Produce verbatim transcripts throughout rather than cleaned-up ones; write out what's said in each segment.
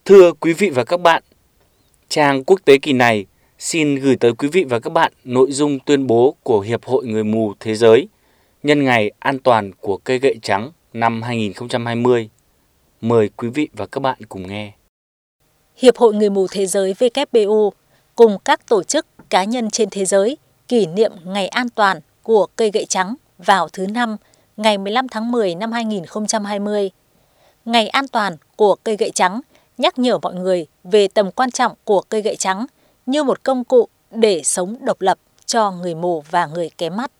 Thưa quý vị và các bạn, trang quốc tế kỳ này xin gửi tới quý vị và các bạn nội dung tuyên bố của Hiệp hội Người mù Thế giới nhân ngày an toàn của cây gậy trắng năm hai không hai không. Mời quý vị và các bạn cùng nghe. Hiệp hội Người mù Thế giới W K B U cùng các tổ chức cá nhân trên thế giới kỷ niệm ngày an toàn của cây gậy trắng vào thứ Năm, ngày mười lăm tháng mười năm hai nghìn không trăm hai mươi. Ngày an toàn của cây gậy trắng nhắc nhở mọi người về tầm quan trọng của cây gậy trắng như một công cụ để sống độc lập cho người mù và người kém mắt.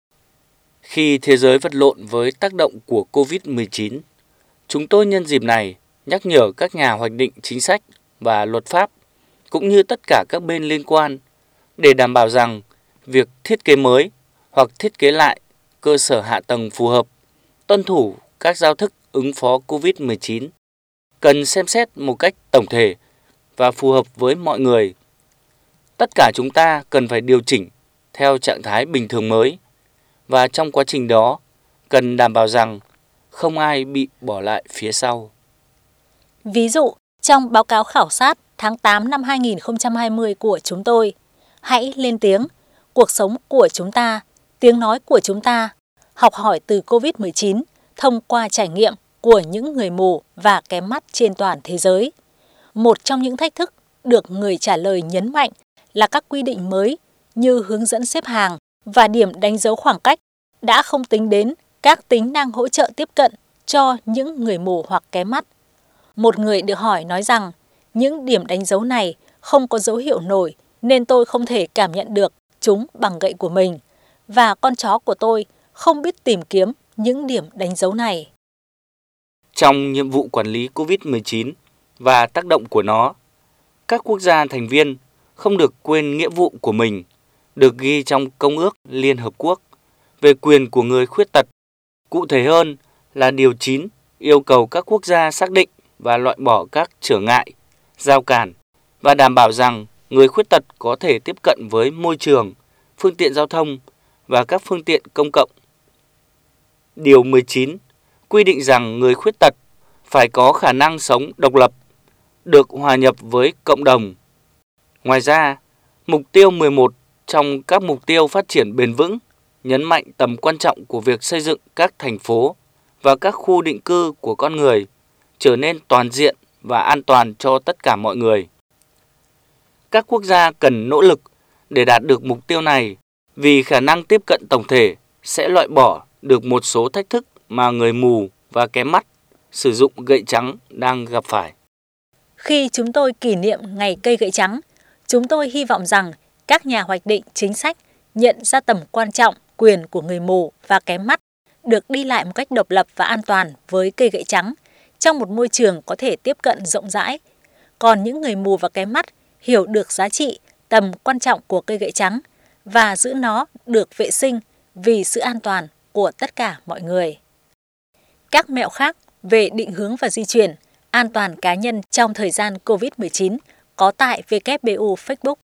Khi thế giới vật lộn với tác động của covid mười chín, chúng tôi nhân dịp này nhắc nhở các nhà hoạch định chính sách và luật pháp cũng như tất cả các bên liên quan để đảm bảo rằng việc thiết kế mới hoặc thiết kế lại cơ sở hạ tầng phù hợp, tuân thủ các giao thức ứng phó covid mười chín cần xem xét một cách tổng thể và phù hợp với mọi người. Tất cả chúng ta cần phải điều chỉnh theo trạng thái bình thường mới và trong quá trình đó cần đảm bảo rằng không ai bị bỏ lại phía sau. Ví dụ, trong báo cáo khảo sát tháng tám năm hai nghìn không trăm hai mươi của chúng tôi, hãy lên tiếng, cuộc sống của chúng ta, tiếng nói của chúng ta, học hỏi từ covid mười chín thông qua trải nghiệm của những người mù và kém mắt trên toàn thế giới. Một trong những thách thức được người trả lời nhấn mạnh là các quy định mới như hướng dẫn xếp hàng và điểm đánh dấu khoảng cách đã không tính đến các tính năng hỗ trợ tiếp cận cho những người mù hoặc kém mắt. Một người được hỏi nói rằng những điểm đánh dấu này không có dấu hiệu nổi nên tôi không thể cảm nhận được chúng bằng gậy của mình và con chó của tôi không biết tìm kiếm những điểm đánh dấu này. Trong nhiệm vụ quản lý covid mười chín và tác động của nó, các quốc gia thành viên không được quên nghĩa vụ của mình được ghi trong Công ước Liên Hợp Quốc về quyền của người khuyết tật. Cụ thể hơn là Điều chín yêu cầu các quốc gia xác định và loại bỏ các trở ngại, rào cản và đảm bảo rằng người khuyết tật có thể tiếp cận với môi trường, phương tiện giao thông và các phương tiện công cộng. Điều mười chín quy định rằng người khuyết tật phải có khả năng sống độc lập, được hòa nhập với cộng đồng. Ngoài ra, mục tiêu mười một trong các mục tiêu phát triển bền vững nhấn mạnh tầm quan trọng của việc xây dựng các thành phố và các khu định cư của con người trở nên toàn diện và an toàn cho tất cả mọi người. Các quốc gia cần nỗ lực để đạt được mục tiêu này vì khả năng tiếp cận tổng thể sẽ loại bỏ được một số thách thức mà người mù và kém mắt sử dụng gậy trắng đang gặp phải. Khi chúng tôi kỷ niệm ngày cây gậy trắng, chúng tôi hy vọng rằng các nhà hoạch định chính sách nhận ra tầm quan trọng quyền của người mù và kém mắt được đi lại một cách độc lập và an toàn với cây gậy trắng trong một môi trường có thể tiếp cận rộng rãi. Còn những người mù và kém mắt hiểu được giá trị, tầm quan trọng của cây gậy trắng và giữ nó được vệ sinh vì sự an toàn của tất cả mọi người. Các mẹo khác về định hướng và di chuyển, an toàn cá nhân trong thời gian covid mười chín có tại W K B U Facebook.